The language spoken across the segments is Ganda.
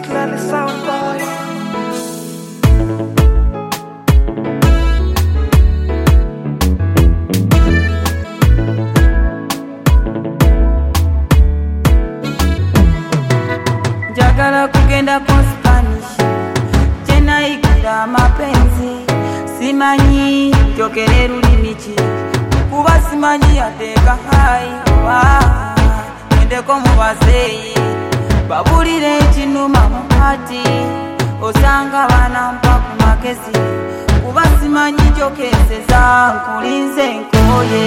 Clearly sound boy. Jagala kugenda ku Spanish, jena ikira mapenzi. Simanyi jokere lulimi ki, kuba simanyi yateeka hai. Ndeko mu bazeeyi babulire ekinuma mu pati, osanga banampa ku magezi, kuba simanyi jokeseza nkulinze nkoye.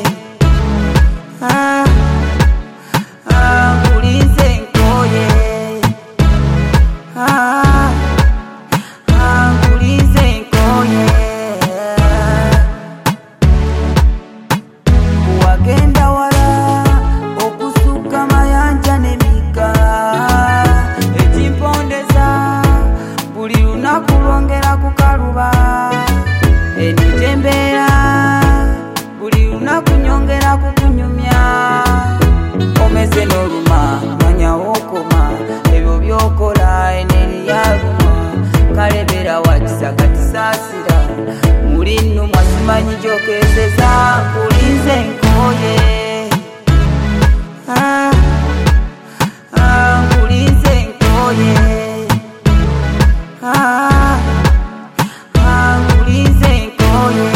Nkulinze nkoye. Nkulinze nkoye. Wagenda wala okusuka mayanja n'emigga, ekimpondeza buli lunaku lwongera kukaluba, enitembeera buli lunaku nyongera kukunyumya. Omeze n'oluma manya wokoma, ebyo byokola eneri yaluma, kalebera wakisakatisaasira, muli nnu mwasimanyi gyokezeza nkulinze nkoye. Nkulinze nkoye. Nkulinze nkoye.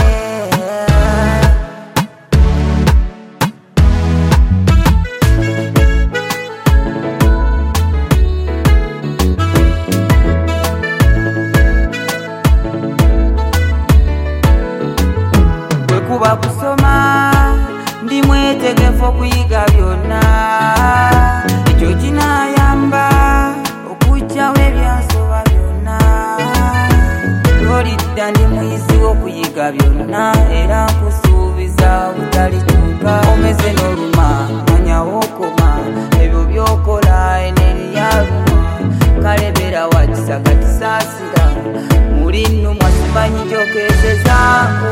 Kuba kusoma ndi mwetegefu okuyiga byonna, ekyo kinayamba okujjawo ebyansoba byonna. Lolidda ndi muyizi w'okuyiga byonna, era nkusuubiza butalituuka. Omeze n'oluma manya wokoma, ebyo byokola eneri yaluma, kalebera wakisakatisaasira, muli nnu mwasimanyi gyokezeza.